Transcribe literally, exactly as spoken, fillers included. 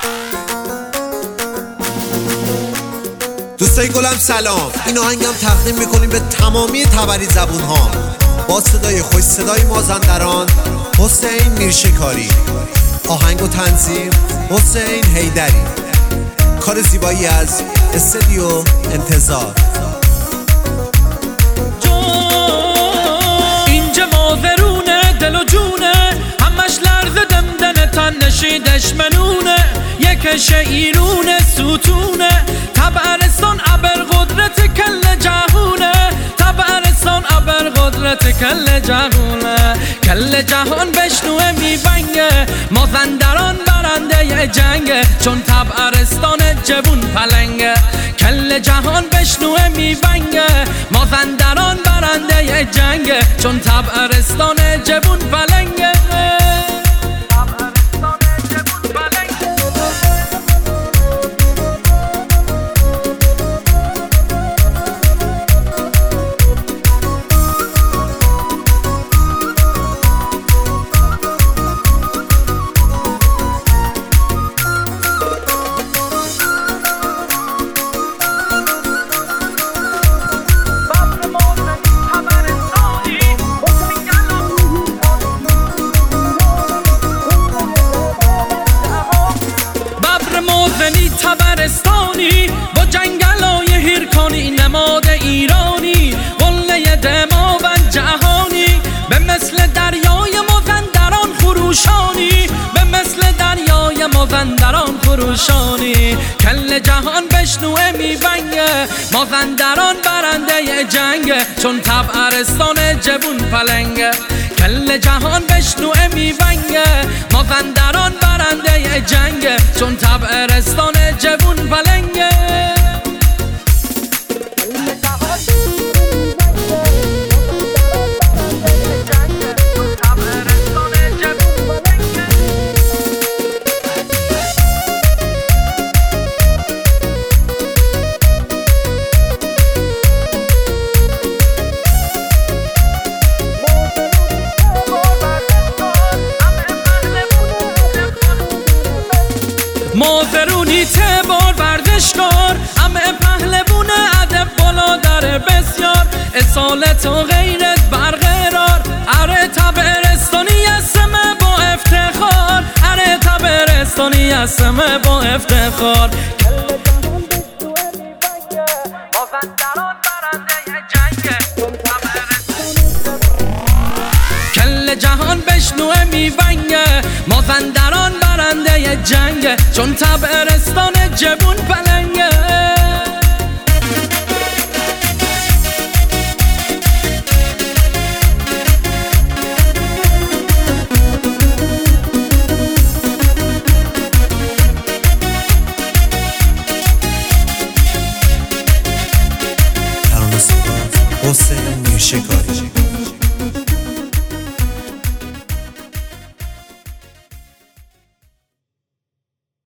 دوستای گلم سلام، این آهنگم تقدیم میکنیم به تمامی تبری زبون ها با صدای خوش صدای مازندران حسین میرشکاری. آهنگ و تنظیم حسین حیدری. کار زیبایی از استودیو انتظار. اینجا مازرونه دل و جونه، همش لرز دمدن تن نشیدش منونه، یکش ایرونه ستونه، تبرستان ابر قدرت کل جهونه، تبرستان ابر قدرت کل جهونه، کل جهان بشنوه میبنگه، مازندران برنده جنگه، چون تبرستان جبون پلنگه، کل جهان بشنوه میبنگه، مازندران برنده جنگه، چون تبرستان جبون پلنگه. موزنی تبرستانی با جنگلای هیرکانی، نماد ایرانی قله دماوند جهانی، به مثل دریای مازندران خروشانی، به مثل دریای مازندران خروشانی، کل جهان بشنوه میبنگه، مازندران برنده جنگه، چون تبرستان جبون پلنگه، کل جهان بشنوه میبنگه، مازندران برنده جنگه، چون تبرستان جبون پلنگه. مازرونی تبار ورزشکار، همه پهلوون ادب بالا در بسیار، اصالت و غیرت برقرار، اره تبرستانی اسمه با افتخار، اره تبرستانی اسمه با افتخار، کل جهان بشنوه میبنگه، مازندران برنده جنگه، چون تبرستان جبون پلنگه. حسین میرشکاری.